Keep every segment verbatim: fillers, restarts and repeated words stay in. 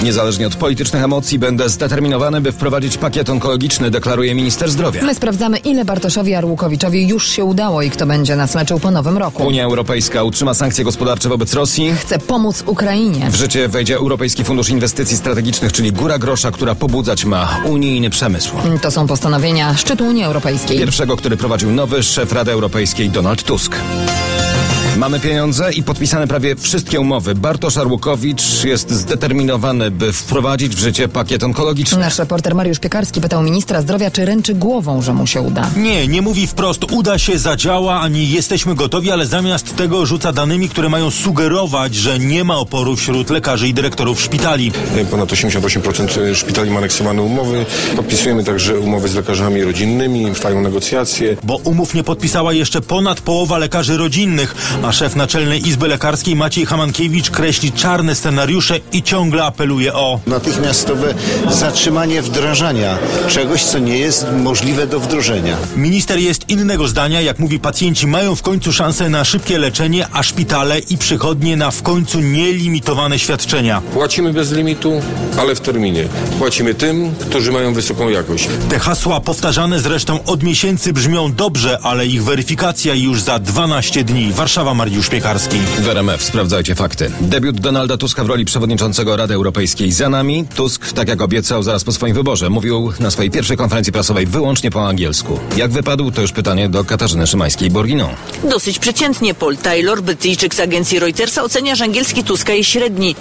Niezależnie od politycznych emocji będę zdeterminowany, by wprowadzić pakiet onkologiczny, deklaruje minister zdrowia. My sprawdzamy, ile Bartoszowi Arłukowiczowi już się udało i kto będzie nas leczył po nowym roku. Unia Europejska utrzyma sankcje gospodarcze wobec Rosji. Chce pomóc Ukrainie. W życie wejdzie Europejski Fundusz Inwestycji Strategicznych, czyli góra grosza, która pobudzać ma unijny przemysł. To są postanowienia szczytu Unii Europejskiej. Pierwszego, który prowadził nowy szef Rady Europejskiej Donald Tusk. Mamy pieniądze i podpisane prawie wszystkie umowy. Bartosz Arłukowicz jest zdeterminowany, by wprowadzić w życie pakiet onkologiczny. Nasz reporter Mariusz Piekarski pytał ministra zdrowia, czy ręczy głową, że mu się uda. Nie, nie mówi wprost, uda się, zadziała, ani jesteśmy gotowi, ale zamiast tego rzuca danymi, które mają sugerować, że nie ma oporu wśród lekarzy i dyrektorów szpitali. Ponad osiemdziesiąt osiem procent szpitali ma aneksowane umowy. Podpisujemy także umowy z lekarzami rodzinnymi, trwają negocjacje. Bo umów nie podpisała jeszcze ponad połowa lekarzy rodzinnych, a szef Naczelnej Izby Lekarskiej Maciej Hamankiewicz kreśli czarne scenariusze i ciągle apeluje o natychmiastowe zatrzymanie wdrażania czegoś, co nie jest możliwe do wdrożenia. Minister jest innego zdania. Jak mówi, pacjenci mają w końcu szansę na szybkie leczenie, a szpitale i przychodnie na w końcu nielimitowane świadczenia. Płacimy bez limitu, ale w terminie. Płacimy tym, którzy mają wysoką jakość. Te hasła powtarzane zresztą od miesięcy brzmią dobrze, ale ich weryfikacja już za dwanaście dni. Warszawa, Mariusz Piekarski. W R M F sprawdzajcie fakty. Debiut Donalda Tuska w roli przewodniczącego Rady Europejskiej za nami. Tusk, tak jak obiecał zaraz po swoim wyborze, mówił na swojej pierwszej konferencji prasowej wyłącznie po angielsku. Jak wypadł, to już pytanie do Katarzyny Szymańskiej-Borginą. Dosyć przeciętnie. Paul Taylor, Brytyjczyk z agencji Reutersa, ocenia, że angielski Tuska jest średni.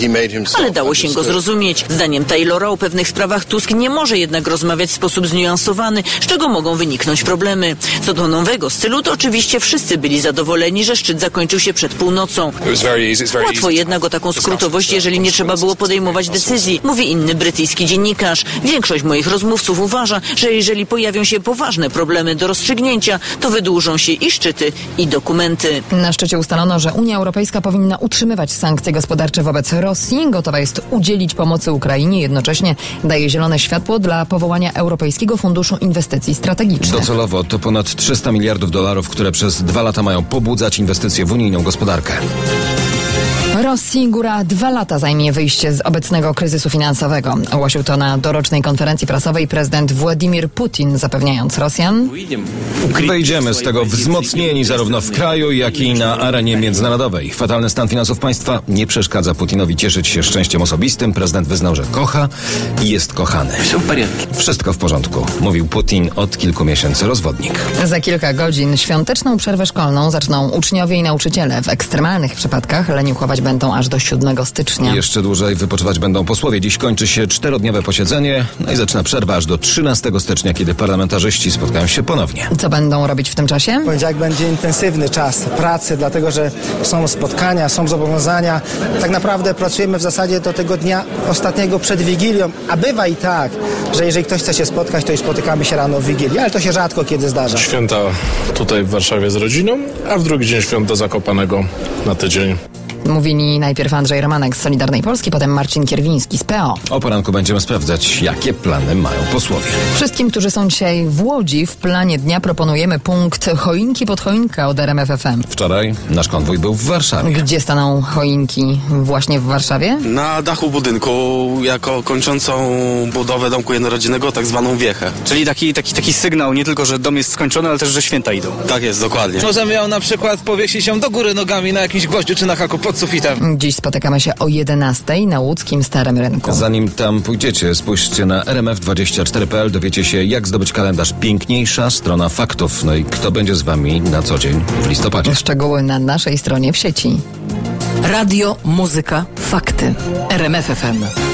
Ale dało się go zrozumieć. Zdaniem Taylora o pewnych sprawach Tusk nie może jednak rozmawiać w sposób zniuansowany, z czego mogą wyniknąć problemy. Co do nowego stylu, to oczywiście wszyscy byli zadowoleni, że szczyt zakończył się przed północą. Łatwo jednak o taką skrótowość, jeżeli nie trzeba było podejmować decyzji, mówi inny brytyjski dziennikarz. Większość moich rozmówców uważa, że jeżeli pojawią się poważne problemy do rozstrzygnięcia, to wydłużą się i szczyty, i dokumenty. Na szczycie ustalono, że Unia Europejska powinna utrzymywać sankcje gospodarcze wobec Rosji, gotowa jest udzielić pomocy Ukrainie, jednocześnie daje zielone światło dla powołania Europejskiego Funduszu Inwestycji Strategicznych. Docelowo to ponad trzysta miliardów dolarów, które przez dwa lata mają pobudzać inwestycje w unijną gospodarkę. Rosji góra dwa lata zajmie wyjście z obecnego kryzysu finansowego. Ogłosił to na dorocznej konferencji prasowej prezydent Władimir Putin, zapewniając Rosjan: wyjdziemy z tego wzmocnieni zarówno w kraju, jak i na arenie międzynarodowej. Fatalny stan finansów państwa nie przeszkadza Putinowi cieszyć się szczęściem osobistym. Prezydent wyznał, że kocha i jest kochany. Wszystko w porządku, mówił Putin od kilku miesięcy rozwodnik. Za kilka godzin świąteczną przerwę szkolną zaczną uczniowie i nauczyciele. W ekstremalnych przypadkach leniuchować będą aż do siódmego stycznia. Jeszcze dłużej wypoczywać będą posłowie. Dziś kończy się czterodniowe posiedzenie, no i zaczyna przerwa aż do trzynastego stycznia, kiedy parlamentarzyści spotkają się ponownie. Co będą robić w tym czasie? Poniedziałek będzie intensywny czas pracy, dlatego że są spotkania, są zobowiązania. Tak naprawdę pracujemy w zasadzie do tego dnia ostatniego przed Wigilią, a bywa i tak, że jeżeli ktoś chce się spotkać, to już spotykamy się rano w Wigilii, ale to się rzadko kiedy zdarza. Święta tutaj w Warszawie z rodziną, a w drugi dzień święta Zakopanego na tydzień. Mówili najpierw Andrzej Romanek z Solidarnej Polski, potem Marcin Kierwiński z P O. O poranku będziemy sprawdzać, jakie plany mają posłowie. Wszystkim, którzy są dzisiaj w Łodzi, w planie dnia proponujemy punkt choinki pod choinkę od R M F F M. Wczoraj nasz konwój był w Warszawie. Gdzie staną choinki? Właśnie w Warszawie? Na dachu budynku, jako kończącą budowę domku jednorodzinnego, tak zwaną wiechę. Czyli taki, taki, taki sygnał, nie tylko, że dom jest skończony, ale też, że święta idą. Tak jest, dokładnie. Możemy ją na przykład powiesić się do góry nogami na jakimś gwoździu czy na haku pod sufitem. Dziś spotykamy się o jedenastej na łódzkim Starym Rynku. Zanim tam pójdziecie, spójrzcie na R M F dwadzieścia cztery kropka p l, dowiecie się, jak zdobyć kalendarz. Piękniejsza strona faktów. No i kto będzie z wami na co dzień w listopadzie. Szczegóły na naszej stronie w sieci. Radio, muzyka, fakty. R M F F M.